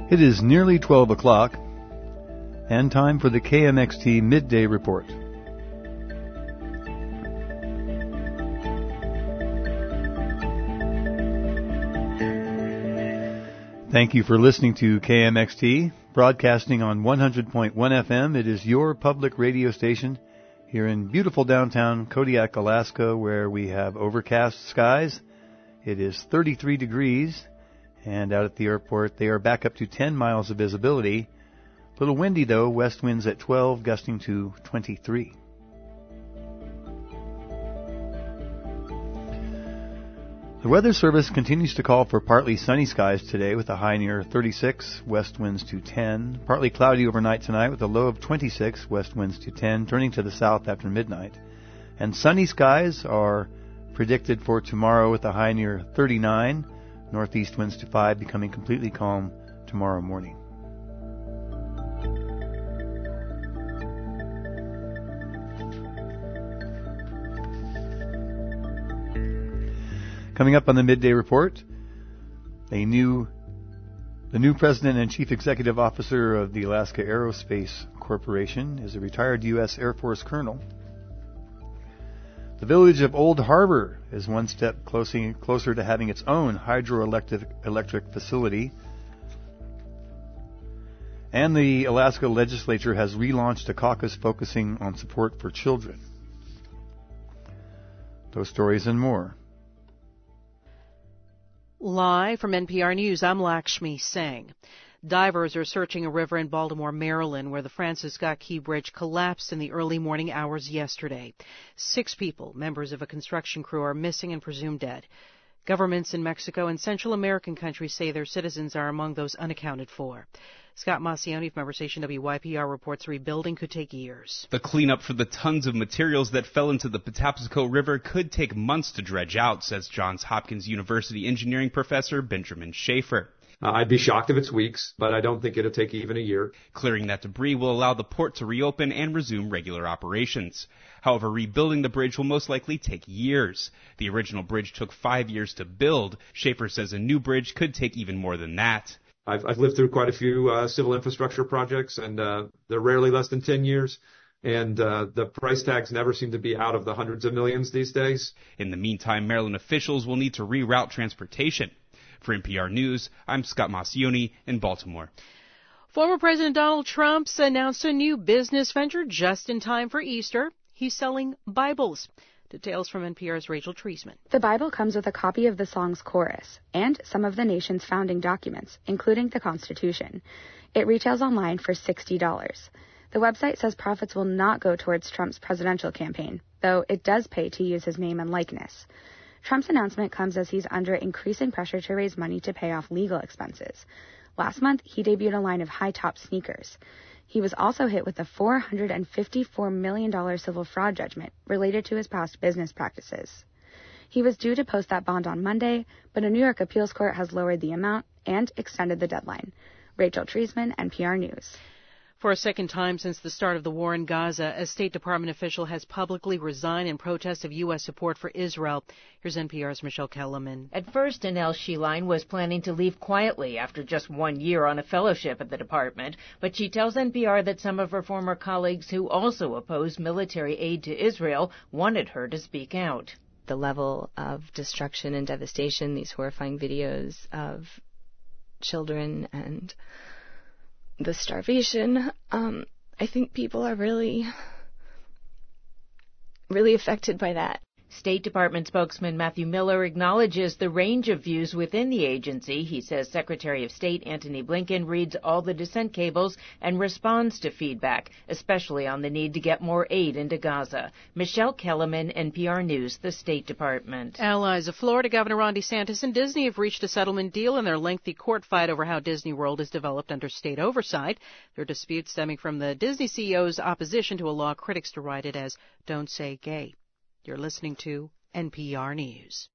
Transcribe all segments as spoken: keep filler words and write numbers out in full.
It is nearly twelve o'clock, and time for the K M X T Midday Report. Thank you for listening to K M X T, broadcasting on one hundred point one F M. It is your public radio station here in beautiful downtown Kodiak, Alaska, where we have overcast skies. It is thirty-three degrees, and out at the airport they are back up to ten miles of visibility. A little windy, though, west winds at twelve, gusting to twenty-three. The Weather Service continues to call for partly sunny skies today with a high near thirty-six, west winds to ten. Partly cloudy overnight tonight with a low of twenty-six, west winds to ten, turning to the south after midnight. And sunny skies are predicted for tomorrow with a high near thirty-nine, northeast winds to five, becoming completely calm tomorrow morning. Coming up on the Midday Report, a new, the new president and chief executive officer of the Alaska Aerospace Corporation is a retired U S Air Force colonel. The village of Old Harbor is one step closer, closer to having its own hydroelectric electric facility. And the Alaska legislature has relaunched a caucus focusing on support for children. Those stories and more. Live from N P R News, I'm Lakshmi Singh. Divers are searching a river in Baltimore, Maryland, where the Francis Scott Key Bridge collapsed in the early morning hours yesterday. Six people, members of a construction crew, are missing and presumed dead. Governments in Mexico and Central American countries say their citizens are among those unaccounted for. Scott Massioni from Member Station W Y P R reports rebuilding could take years. The cleanup for the tons of materials that fell into the Patapsco River could take months to dredge out, says Johns Hopkins University engineering professor Benjamin Schaefer. Uh, I'd be shocked if it's weeks, but I don't think it'll take even a year. Clearing that debris will allow the port to reopen and resume regular operations. However, rebuilding the bridge will most likely take years. The original bridge took five years to build. Schaefer says a new bridge could take even more than that. I've, I've lived through quite a few uh, civil infrastructure projects, and uh, they're rarely less than ten years. And uh, the price tags never seem to be out of the hundreds of millions these days. In the meantime, Maryland officials will need to reroute transportation. For N P R News, I'm Scott Massioni in Baltimore. Former President Donald Trump's announced a new business venture just in time for Easter. He's selling Bibles. Details from N P R's Rachel Treisman. The Bible comes with a copy of the song's chorus and some of the nation's founding documents, including the Constitution. It retails online for sixty dollars. The website says profits will not go towards Trump's presidential campaign, though it does pay to use his name and likeness. Trump's announcement comes as he's under increasing pressure to raise money to pay off legal expenses. Last month, he debuted a line of high-top sneakers. He was also hit with a four hundred fifty-four million dollars civil fraud judgment related to his past business practices. He was due to post that bond on Monday, but a New York appeals court has lowered the amount and extended the deadline. Rachel Treisman, N P R News. For a second time since the start of the war in Gaza, a State Department official has publicly resigned in protest of U S support for Israel. Here's N P R's Michelle Kellerman. At first, Anel Shiline was planning to leave quietly after just one year on a fellowship at the department, but she tells N P R that some of her former colleagues who also opposed military aid to Israel wanted her to speak out. The level of destruction and devastation, these horrifying videos of children and the starvation, um, I think people are really, really affected by that. State Department spokesman Matthew Miller acknowledges the range of views within the agency. He says Secretary of State Antony Blinken reads all the dissent cables and responds to feedback, especially on the need to get more aid into Gaza. Michelle Kellerman, N P R News, the State Department. Allies of Florida Governor Ron DeSantis and Disney have reached a settlement deal in their lengthy court fight over how Disney World is developed under state oversight. Their dispute stemming from the Disney C E O's opposition to a law critics derided as Don't Say Gay. You're listening to N P R News.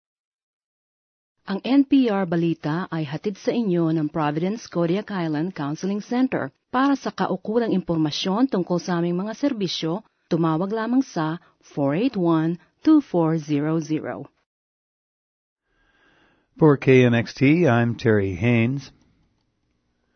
Ang N P R Balita ay hatid sa inyo ng Providence Kodiak Island Counseling Center. Para sa kaukulang impormasyon tungkol sa aming mga serbisyo, tumawag lamang sa four eight one, two four zero zero. For K M X T, I'm Terry Haynes.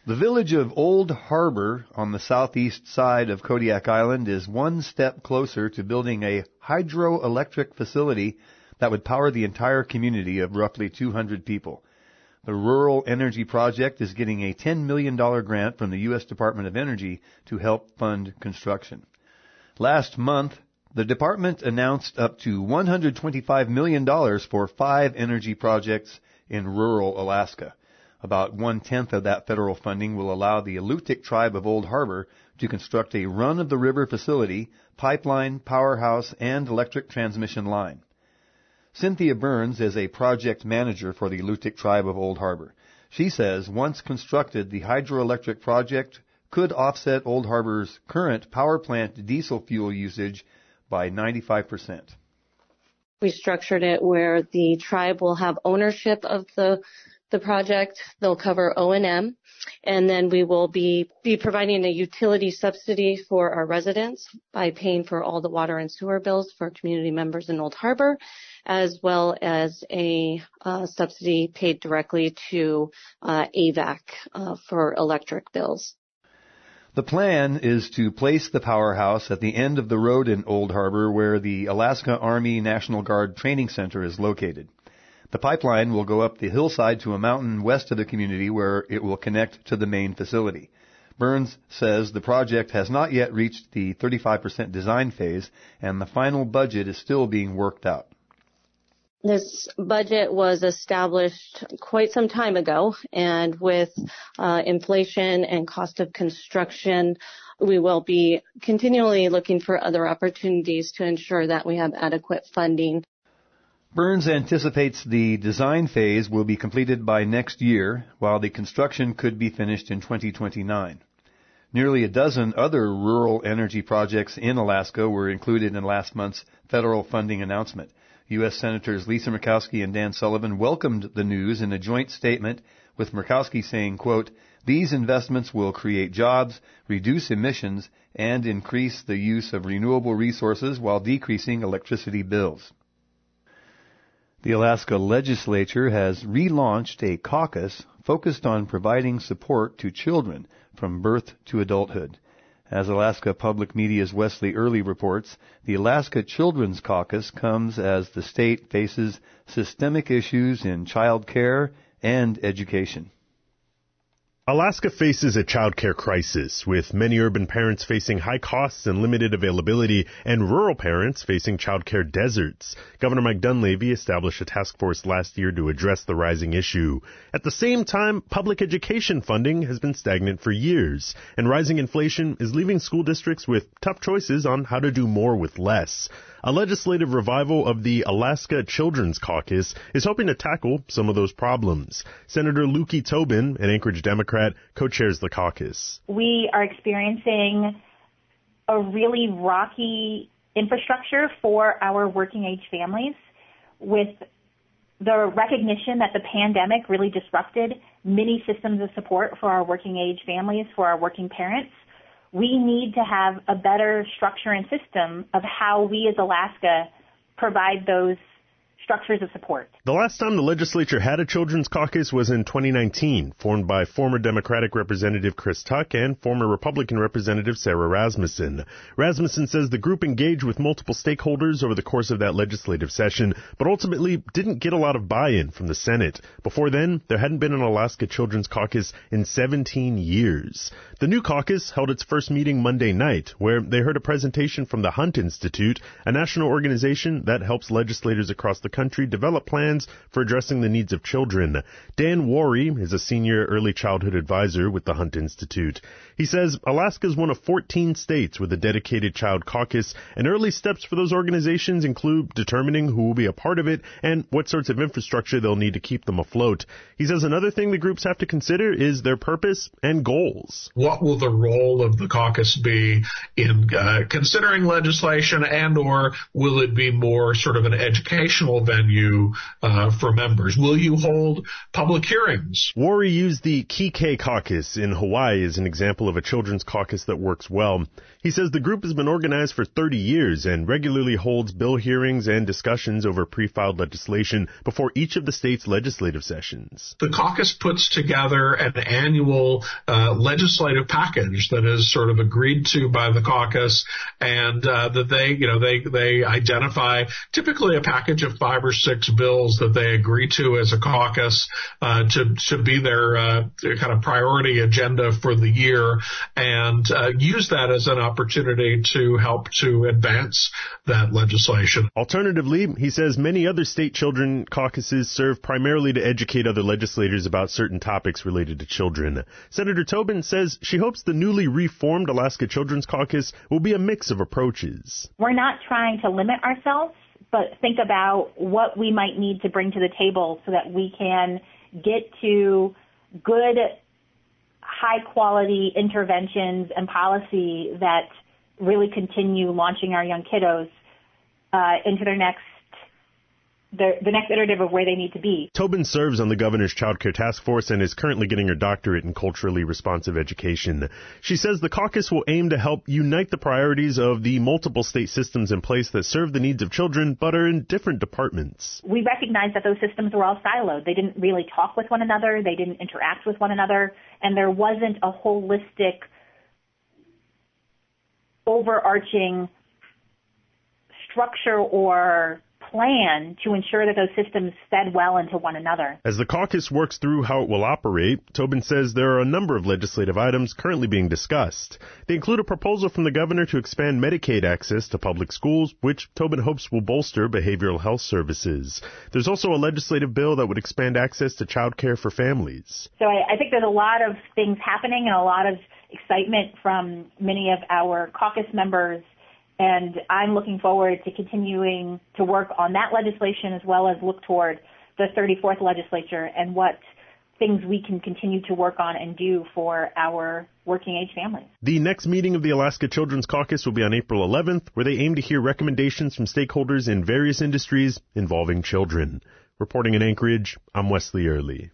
The village of Old Harbor on the southeast side of Kodiak Island is one step closer to building a hydroelectric facility that would power the entire community of roughly two hundred people. The Rural Energy Project is getting a ten million dollars grant from the U S Department of Energy to help fund construction. Last month, the department announced up to one hundred twenty-five million dollars for five energy projects in rural Alaska. About one-tenth of that federal funding will allow the Alutiiq tribe of Old Harbor to construct a run-of-the-river facility, pipeline, powerhouse, and electric transmission line. Cynthia Burns is a project manager for the Alutiiq tribe of Old Harbor. She says once constructed, the hydroelectric project could offset Old Harbor's current power plant diesel fuel usage by ninety-five percent. We structured it where the tribe will have ownership of the the project. They'll cover O and M, and then we will be, be providing a utility subsidy for our residents by paying for all the water and sewer bills for community members in Old Harbor, as well as a uh, subsidy paid directly to uh, A V A C uh, for electric bills. The plan is to place the powerhouse at the end of the road in Old Harbor where the Alaska Army National Guard Training Center is located. The pipeline will go up the hillside to a mountain west of the community where it will connect to the main facility. Burns says the project has not yet reached the thirty-five percent design phase, and the final budget is still being worked out. This budget was established quite some time ago, and with uh, inflation and cost of construction, we will be continually looking for other opportunities to ensure that we have adequate funding. Burns anticipates the design phase will be completed by next year, while the construction could be finished in twenty twenty-nine. Nearly a dozen other rural energy projects in Alaska were included in last month's federal funding announcement. U S Senators Lisa Murkowski and Dan Sullivan welcomed the news in a joint statement, with Murkowski saying, quote, "These investments will create jobs, reduce emissions, and increase the use of renewable resources while decreasing electricity bills." The Alaska Legislature has relaunched a caucus focused on providing support to children from birth to adulthood. As Alaska Public Media's Wesley Early reports, the Alaska Children's Caucus comes as the state faces systemic issues in child care and education. Alaska faces a child care crisis, with many urban parents facing high costs and limited availability, and rural parents facing child care deserts. Governor Mike Dunleavy established a task force last year to address the rising issue. At the same time, public education funding has been stagnant for years, and rising inflation is leaving school districts with tough choices on how to do more with less. A legislative revival of the Alaska Children's Caucus is hoping to tackle some of those problems. Senator Lukey Tobin, an Anchorage Democrat, co-chairs the caucus. We are experiencing a really rocky infrastructure for our working age families, with the recognition that the pandemic really disrupted many systems of support for our working age families, for our working parents. We need to have a better structure and system of how we as Alaska provide those structures of support. The last time the legislature had a children's caucus was in twenty nineteen, formed by former Democratic Representative Chris Tuck and former Republican Representative Sarah Rasmussen. Rasmussen says the group engaged with multiple stakeholders over the course of that legislative session, but ultimately didn't get a lot of buy-in from the Senate. Before then, there hadn't been an Alaska Children's Caucus in seventeen years. The new caucus held its first meeting Monday night, where they heard a presentation from the Hunt Institute, a national organization that helps legislators across the country develop plans for addressing the needs of children. Dan Worry is a senior early childhood advisor with the Hunt Institute. He says Alaska is one of fourteen states with a dedicated child caucus, and early steps for those organizations include determining who will be a part of it and what sorts of infrastructure they'll need to keep them afloat. He says another thing the groups have to consider is their purpose and goals. What will the role of the caucus be in uh, considering legislation, and or will it be more sort of an educational venue uh, uh, for members? Will you hold public hearings? Wari used the Kike Caucus in Hawaii as an example of a children's caucus that works well. He says the group has been organized for thirty years and regularly holds bill hearings and discussions over pre-filed legislation before each of the state's legislative sessions. The caucus puts together an annual uh, legislative package that is sort of agreed to by the caucus, and uh, that they, you know, they they identify typically a package of five or six bills that they agree to as a caucus uh, to to be their, uh, their kind of priority agenda for the year, and uh, use that as an opportunity to help to advance that legislation. Alternatively, he says many other state children caucuses serve primarily to educate other legislators about certain topics related to children. Senator Tobin says she hopes the newly reformed Alaska Children's Caucus will be a mix of approaches. We're not trying to limit ourselves, but think about what we might need to bring to the table so that we can get to good, high-quality interventions and policy that really continue launching our young kiddos uh, into their next The, the next iterative of where they need to be. Tobin serves on the governor's child care task force and is currently getting her doctorate in culturally responsive education. She says the caucus will aim to help unite the priorities of the multiple state systems in place that serve the needs of children but are in different departments. We recognize that those systems were all siloed. They didn't really talk with one another. They didn't interact with one another. And there wasn't a holistic, overarching structure or plan to ensure that those systems fed well into one another. As the caucus works through how it will operate, Tobin says there are a number of legislative items currently being discussed. They include a proposal from the governor to expand Medicaid access to public schools, which Tobin hopes will bolster behavioral health services. There's also a legislative bill that would expand access to child care for families. So I, I think there's a lot of things happening and a lot of excitement from many of our caucus members. And I'm looking forward to continuing to work on that legislation as well as look toward the thirty-fourth legislature and what things we can continue to work on and do for our working age families. The next meeting of the Alaska Children's Caucus will be on April eleventh, where they aim to hear recommendations from stakeholders in various industries involving children. Reporting in Anchorage, I'm Wesley Early.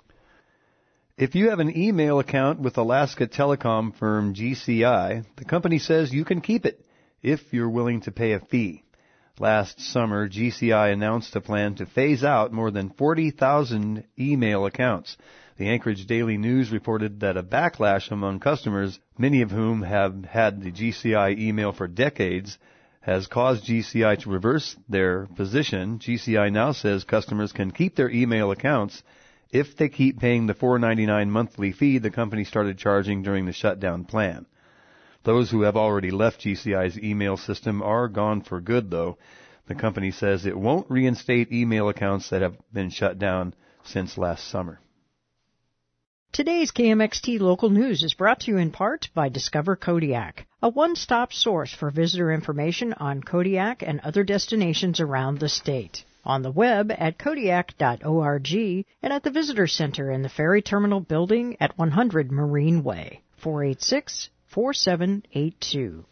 If you have an email account with Alaska telecom firm G C I, the company says you can keep it if you're willing to pay a fee. Last summer, G C I announced a plan to phase out more than forty thousand email accounts. The Anchorage Daily News reported that a backlash among customers, many of whom have had the G C I email for decades, has caused G C I to reverse their position. G C I now says customers can keep their email accounts if they keep paying the four dollars and ninety-nine cents monthly fee the company started charging during the shutdown plan. Those who have already left G C I's email system are gone for good, though. The company says it won't reinstate email accounts that have been shut down since last summer. Today's K M X T Local News is brought to you in part by Discover Kodiak, a one-stop source for visitor information on Kodiak and other destinations around the state. On the web at kodiak dot org and at the Visitor Center in the Ferry Terminal Building at one hundred Marine Way, four eight six, four seven eight two.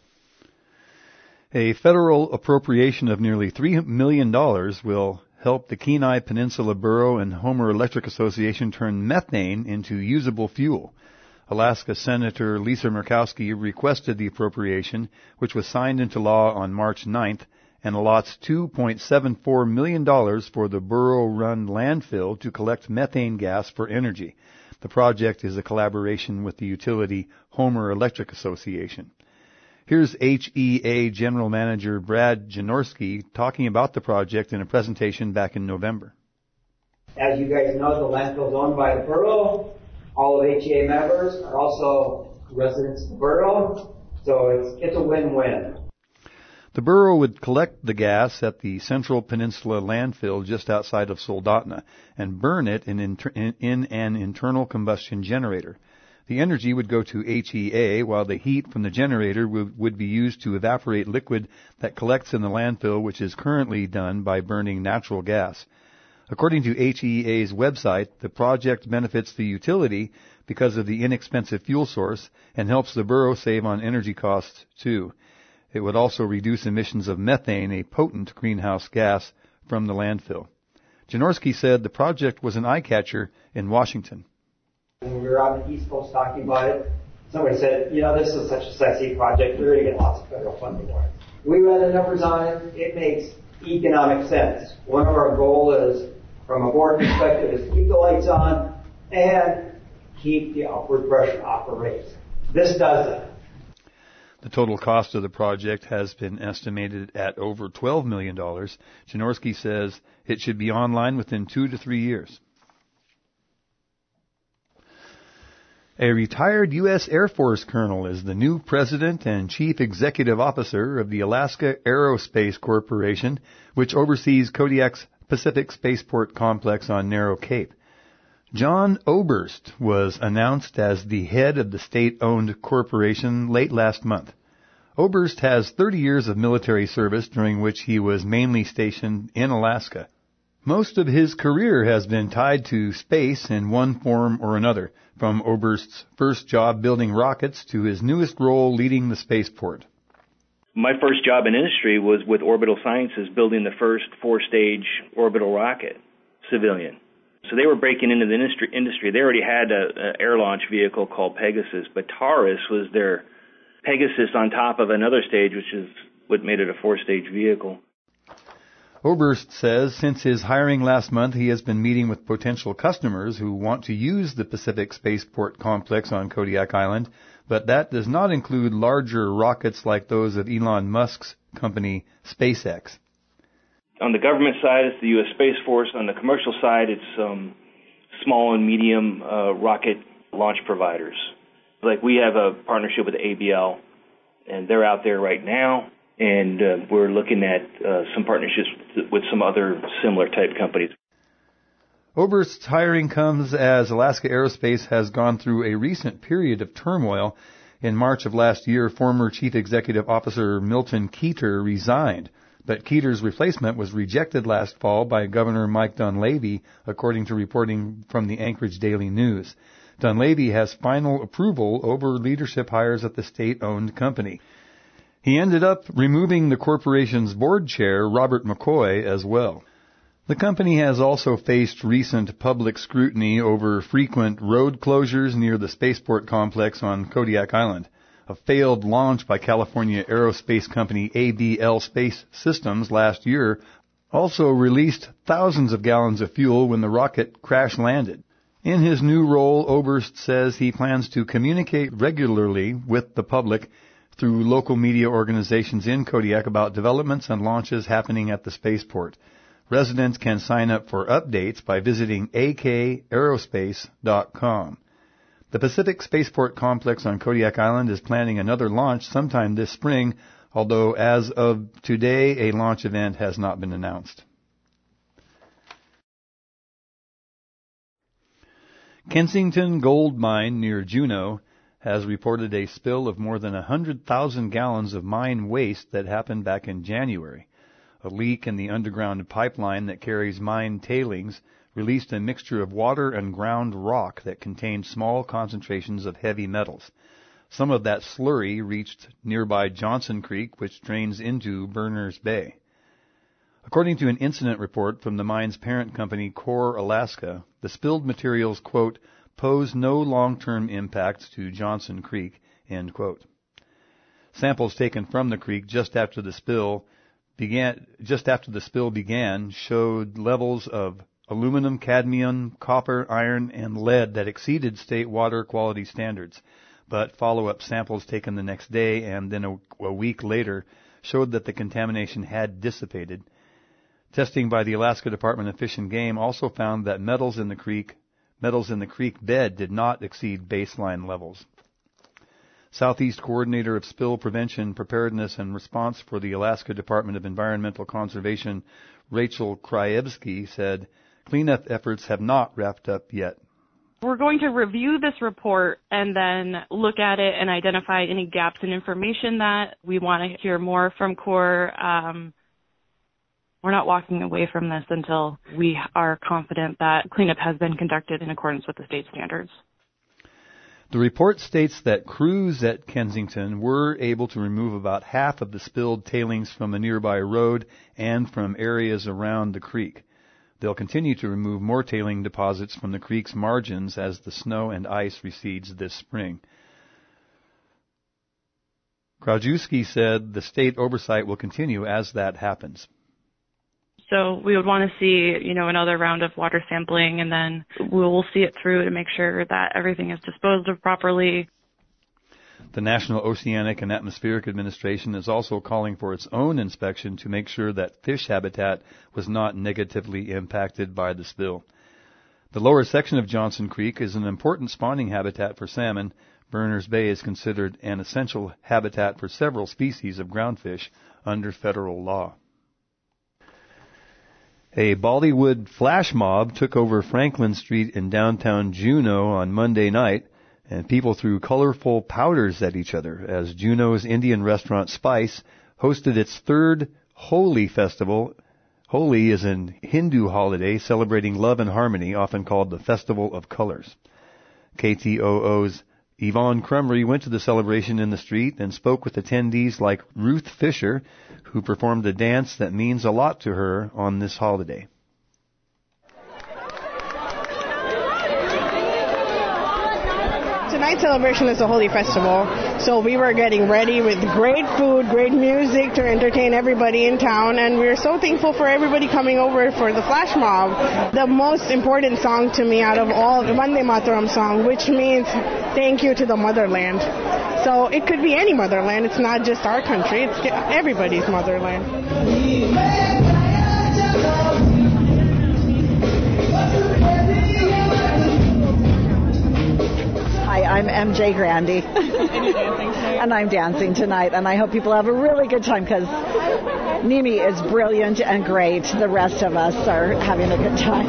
A federal appropriation of nearly three million dollars will help the Kenai Peninsula Borough and Homer Electric Association turn methane into usable fuel. Alaska Senator Lisa Murkowski requested the appropriation, which was signed into law on March ninth, and allots two point seven four million dollars for the borough-run landfill to collect methane gas for energy. The project is a collaboration with the utility Homer Electric Association. Here's H E A General Manager Brad Janorski talking about the project in a presentation back in November. As you guys know, the landfill is owned by the borough. All of H E A members are also residents of the borough, so it's, it's a win-win. The borough would collect the gas at the Central Peninsula landfill just outside of Soldotna and burn it in, inter- in, in an internal combustion generator. The energy would go to H E A, while the heat from the generator would, would be used to evaporate liquid that collects in the landfill, which is currently done by burning natural gas. According to H E A's website, the project benefits the utility because of the inexpensive fuel source and helps the borough save on energy costs, too. It would also reduce emissions of methane, a potent greenhouse gas, from the landfill. Janorski said the project was an eye-catcher in Washington. When we were on the East Coast talking about it, somebody said, you know, this is such a sexy project, we're going to get lots of federal funding for it. We ran the numbers on it, it makes economic sense. One of our goals is, from a board perspective, is to keep the lights on and keep the upward pressure off the rates. This does that. The total cost of the project has been estimated at over twelve million dollars. Janorski says it should be online within two to three years. A retired U S Air Force colonel is the new president and chief executive officer of the Alaska Aerospace Corporation, which oversees Kodiak's Pacific Spaceport Complex on Narrow Cape. John Oberst was announced as the head of the state-owned corporation late last month. Oberst has thirty years of military service, during which he was mainly stationed in Alaska. Most of his career has been tied to space in one form or another, from Oberst's first job building rockets to his newest role leading the spaceport. My first job in industry was with Orbital Sciences, building the first four-stage orbital rocket, civilian. So they were breaking into the industry. industry. They already had an air launch vehicle called Pegasus, but Taurus was their Pegasus on top of another stage, which is what made it a four-stage vehicle. Oberst says since his hiring last month, he has been meeting with potential customers who want to use the Pacific Spaceport Complex on Kodiak Island, but that does not include larger rockets like those of Elon Musk's company, SpaceX. On the government side, it's the U S Space Force. On the commercial side, it's um, small and medium uh, rocket launch providers. Like we have a partnership with A B L, and they're out there right now, and uh, we're looking at uh, some partnerships with some other similar type companies. Oberst's hiring comes as Alaska Aerospace has gone through a recent period of turmoil. In March of last year, former Chief Executive Officer Milton Keeter resigned. But Keeter's replacement was rejected last fall by Governor Mike Dunleavy, according to reporting from the Anchorage Daily News. Dunleavy has final approval over leadership hires at the state-owned company. He ended up removing the corporation's board chair, Robert McCoy, as well. The company has also faced recent public scrutiny over frequent road closures near the spaceport complex on Kodiak Island. A failed launch by California aerospace company A B L Space Systems last year also released thousands of gallons of fuel when the rocket crash-landed. In his new role, Oberst says he plans to communicate regularly with the public through local media organizations in Kodiak about developments and launches happening at the spaceport. Residents can sign up for updates by visiting a k aerospace dot com. The Pacific Spaceport Complex on Kodiak Island is planning another launch sometime this spring, although as of today, a launch event has not been announced. Kensington Gold Mine near Juneau has reported a spill of more than one hundred thousand gallons of mine waste that happened back in January. A leak in the underground pipeline that carries mine tailings released a mixture of water and ground rock that contained small concentrations of heavy metals. Some of that slurry reached nearby Johnson Creek, which drains into Berners Bay. According to an incident report from the mine's parent company, Core Alaska, the spilled materials, quote, pose no long-term impacts to Johnson Creek, end quote. Samples taken from the creek just after the spill began, just after the spill began showed levels of aluminum, cadmium, copper, iron, and lead that exceeded state water quality standards. But follow-up samples taken the next day and then a, a week later showed that the contamination had dissipated. Testing by the Alaska Department of Fish and Game also found that metals in the creek, metals in the creek bed did not exceed baseline levels. Southeast Coordinator of Spill Prevention, Preparedness, and Response for the Alaska Department of Environmental Conservation, Rachel Krajewski, said, cleanup efforts have not wrapped up yet. We're going to review this report and then look at it and identify any gaps in information that we want to hear more from Core. Um, we're not walking away from this until we are confident that cleanup has been conducted in accordance with the state standards. The report states that crews at Kensington were able to remove about half of the spilled tailings from a nearby road and from areas around the creek. They'll continue to remove more tailing deposits from the creek's margins as the snow and ice recedes this spring. Krajewski said the state oversight will continue as that happens. So we would want to see, you know, another round of water sampling, and then we'll see it through to make sure that everything is disposed of properly. The National Oceanic and Atmospheric Administration is also calling for its own inspection to make sure that fish habitat was not negatively impacted by the spill. The lower section of Johnson Creek is an important spawning habitat for salmon. Berners Bay is considered an essential habitat for several species of groundfish under federal law. A Bollywood flash mob took over Franklin Street in downtown Juneau on Monday night, and people threw colorful powders at each other as Juneau's Indian restaurant Spice hosted its third Holi festival. Holi is a Hindu holiday celebrating love and harmony, often called the Festival of Colors. K T O O's Yvonne Crumry went to the celebration in the street and spoke with attendees like Ruth Fisher, who performed a dance that means a lot to her on this holiday. Tonight's celebration is a Holi festival, so we were getting ready with great food, great music to entertain everybody in town, and we're so thankful for everybody coming over for the flash mob. The most important song to me out of all, the Vande Mataram song, which means thank you to the motherland. So it could be any motherland, it's not just our country, it's everybody's motherland. Hi, I'm M J Grandy, and I'm dancing tonight, and I hope people have a really good time because Nimi is brilliant and great. The rest of us are having a good time.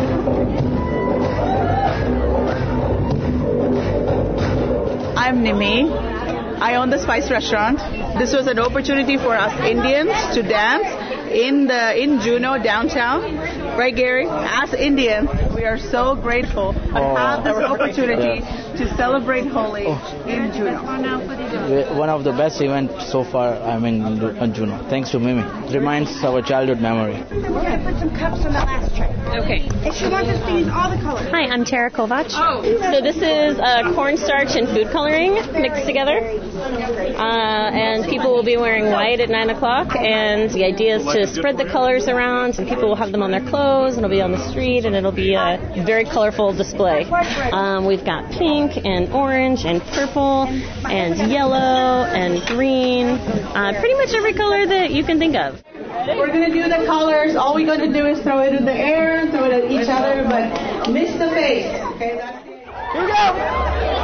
I'm Nimi. I own the Spice Restaurant. This was an opportunity for us Indians to dance in the in Juneau downtown. Right, Gary? As Indians, we are so grateful to oh, have this opportunity yeah. to celebrate Holi oh. in Juneau. One of the best events so far, I mean, in Juneau. Thanks to Mimi. It reminds our childhood memory. We're going to put some cups on the last tray. Okay. And she wants us to use all the colors. Hi, I'm Tara Kovac. Oh. So this is uh, cornstarch and food coloring mixed together. Uh, and people will be wearing white at nine o'clock. And the idea is to spread the colors around, and people will have them on their clothes, and it'll be on the street, and it'll be a very colorful display. Um, we've got pink and orange and purple and yellow and green, uh, pretty much every color that you can think of. We're going to do the colors. All we're going to do is throw it in the air, throw it at each other, but miss the face. Okay, that's it. Here we go.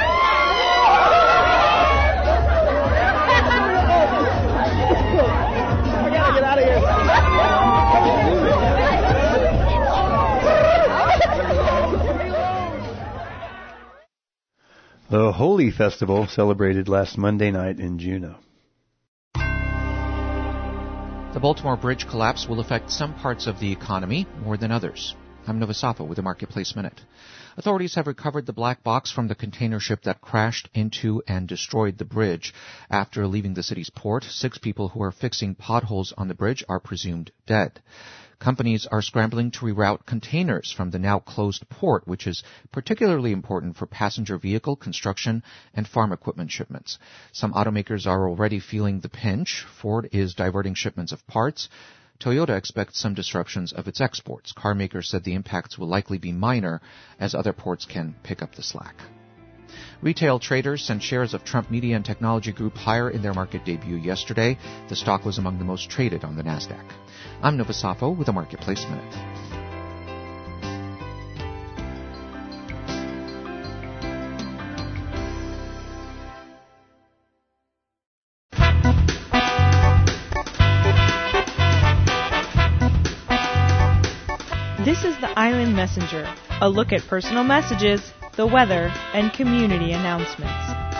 Get out of here. The Holi Festival celebrated last Monday night in Juneau. The Baltimore Bridge collapse will affect some parts of the economy more than others. I'm Nova Safa with a Marketplace Minute. Authorities have recovered the black box from the container ship that crashed into and destroyed the bridge. After leaving the city's port, six people who are fixing potholes on the bridge are presumed dead. Companies are scrambling to reroute containers from the now closed port, which is particularly important for passenger vehicle, construction, and farm equipment shipments. Some automakers are already feeling the pinch. Ford is diverting shipments of parts. Toyota expects some disruptions of its exports. Car makers said the impacts will likely be minor, as other ports can pick up the slack. Retail traders sent shares of Trump Media and Technology Group higher in their market debut yesterday. The stock was among the most traded on the NASDAQ. I'm Nova Safo with a Marketplace Minute. This is the Island Messenger, a look at personal messages, the weather, and community announcements.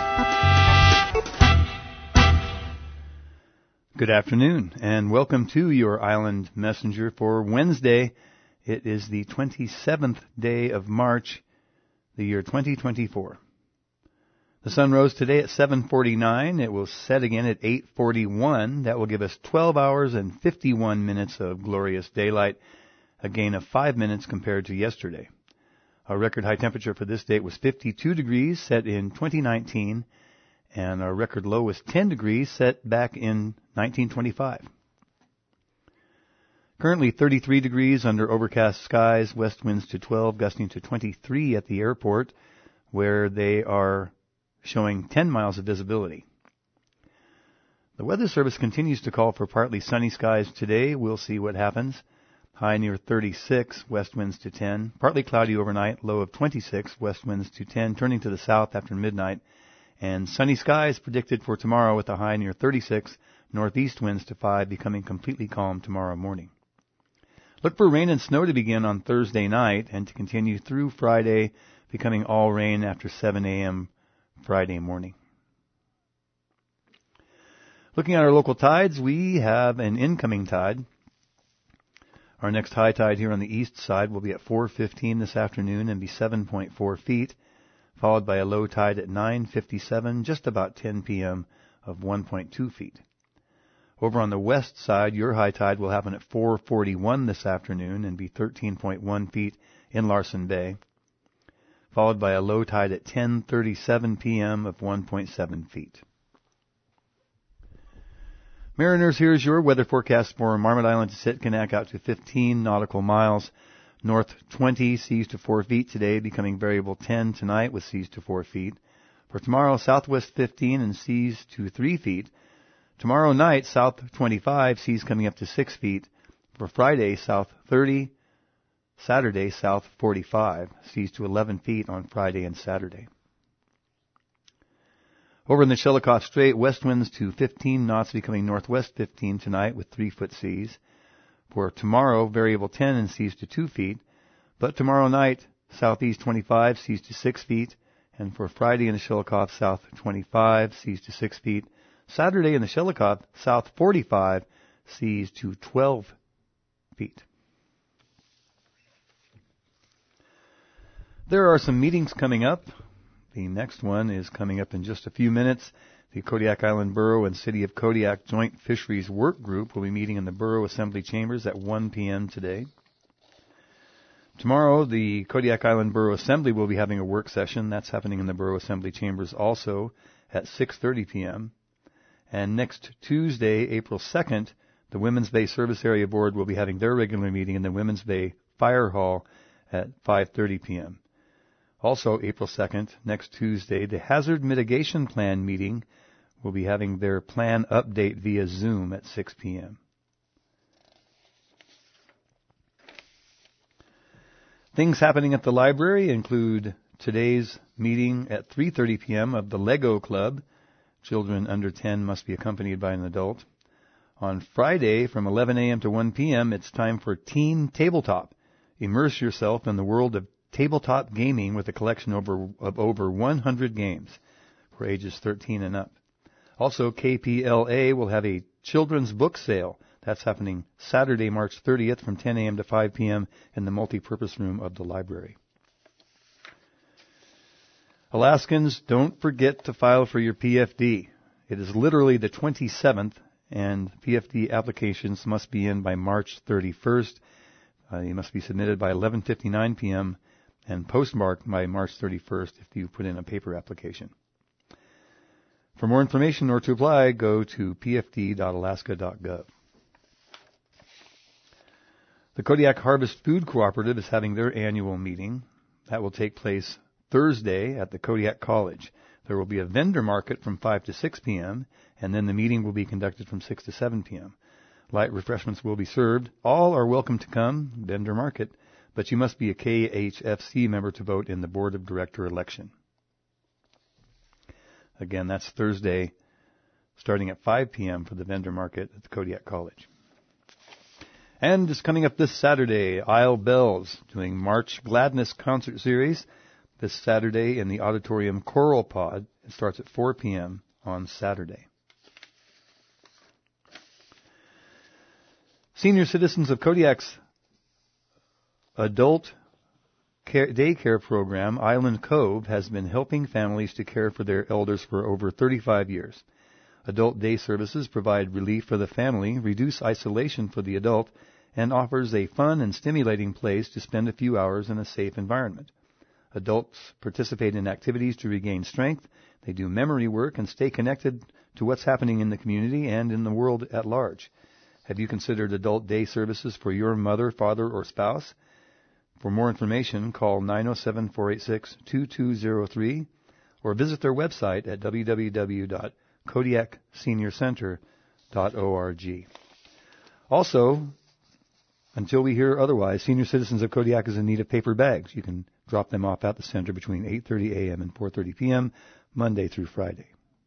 Good afternoon, and welcome to your Island Messenger for Wednesday. It is the twenty-seventh day of March, the year twenty twenty-four. The sun rose today at seven forty-nine. It will set again at eight forty-one. That will give us twelve hours and fifty-one minutes of glorious daylight. a gain of five minutes compared to yesterday. Our record high temperature for this date was fifty-two degrees, set in twenty nineteen, and our record low was ten degrees, set back in nineteen twenty-five. Currently thirty-three degrees under overcast skies, west winds to twelve, gusting to twenty-three at the airport, where they are showing ten miles of visibility. The Weather Service continues to call for partly sunny skies today. We'll see what happens. High near thirty-six, west winds to ten. Partly cloudy overnight, low of twenty-six, west winds to ten, turning to the south after midnight. And sunny skies predicted for tomorrow with a high near thirty-six, northeast winds to five, becoming completely calm tomorrow morning. Look for rain and snow to begin on Thursday night and to continue through Friday, becoming all rain after seven a.m. Friday morning. Looking at our local tides, we have an incoming tide. Our next high tide here on the east side will be at four fifteen this afternoon and be seven point four feet, followed by a low tide at nine fifty-seven, just about ten p.m. of one point two feet. Over on the west side, your high tide will happen at four forty-one this afternoon and be thirteen point one feet in Larsen Bay, followed by a low tide at ten thirty-seven p.m. of one point seven feet. Mariners, here's your weather forecast for Marmot Island to Sitkinak out to fifteen nautical miles. North twenty, seas to four feet today, becoming variable ten tonight with seas to four feet. For tomorrow, southwest fifteen and seas to three feet. Tomorrow night, south twenty-five, seas coming up to six feet. For Friday, south thirty. Saturday, south forty-five, seas to eleven feet on Friday and Saturday. Over in the Shelikof Strait, west winds to fifteen knots, becoming northwest fifteen tonight with three-foot seas. For tomorrow, variable ten and seas to two feet. But tomorrow night, southeast twenty-five, seas to six feet. And for Friday in the Shelikof, south twenty-five, seas to six feet. Saturday in the Shelikof, south forty-five, seas to twelve feet. There are some meetings coming up. The next one is coming up in just a few minutes. The Kodiak Island Borough and City of Kodiak Joint Fisheries Work Group will be meeting in the Borough Assembly Chambers at one p.m. today. Tomorrow, the Kodiak Island Borough Assembly will be having a work session. That's happening in the Borough Assembly Chambers also at six thirty p.m. And next Tuesday, April second, the Women's Bay Service Area Board will be having their regular meeting in the Women's Bay Fire Hall at five thirty p.m. Also, April second, next Tuesday, the Hazard Mitigation Plan meeting will be having their plan update via Zoom at six p.m. Things happening at the library include today's meeting at three thirty p.m. of the Lego Club. Children under ten must be accompanied by an adult. On Friday, from eleven a.m. to one p.m., it's time for Teen Tabletop. Immerse yourself in the world of tabletop gaming with a collection over, of over one hundred games for ages thirteen and up. Also, K P L A will have a children's book sale. That's happening Saturday, March thirtieth from ten a.m. to five p.m. in the multipurpose room of the library. Alaskans, don't forget to file for your P F D. It is literally the twenty-seventh, and P F D applications must be in by March thirty-first. Uh, they must be submitted by eleven fifty-nine p.m. and postmarked by March thirty-first if you put in a paper application. For more information or to apply, go to p f d dot alaska dot gov. The Kodiak Harvest Food Cooperative is having their annual meeting. That will take place Thursday at the Kodiak College. There will be a vendor market from five to six p.m., and then the meeting will be conducted from six to seven p.m. Light refreshments will be served. All are welcome to come, vendor market, but you must be a K H F C member to vote in the Board of Director election. Again, that's Thursday, starting at five p.m. for the vendor market at the Kodiak College. And just coming up this Saturday, Isle Bells doing March Gladness concert series this Saturday in the Auditorium Choral Pod. It starts at four p.m. on Saturday. Senior citizens of Kodiak's adult care, daycare program, Island Cove, has been helping families to care for their elders for over thirty-five years. Adult day services provide relief for the family, reduce isolation for the adult, and offers a fun and stimulating place to spend a few hours in a safe environment. Adults participate in activities to regain strength. They do memory work and stay connected to what's happening in the community and in the world at large. Have you considered adult day services for your mother, father, or spouse? For more information, call nine oh seven, four eight six, two two oh three or visit their website at w w w dot kodiak senior center dot org. Also, until we hear otherwise, Senior Citizens of Kodiak is in need of paper bags. You can drop them off at the center between eight thirty a.m. and four thirty p.m., Monday through Friday.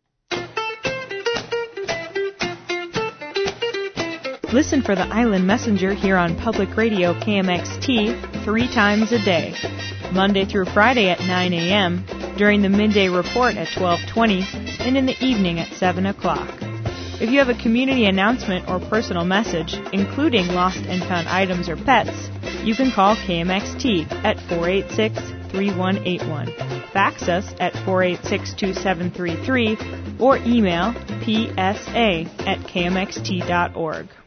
Listen for the Island Messenger here on Public Radio K M X T three times a day, Monday through Friday at nine a.m., during the midday report at twelve twenty, and in the evening at seven o'clock. If you have a community announcement or personal message, including lost and found items or pets, you can call K M X T at four eight six, three one eight one, fax us at four eight six, two seven three three, or email p s a at k m x t dot org.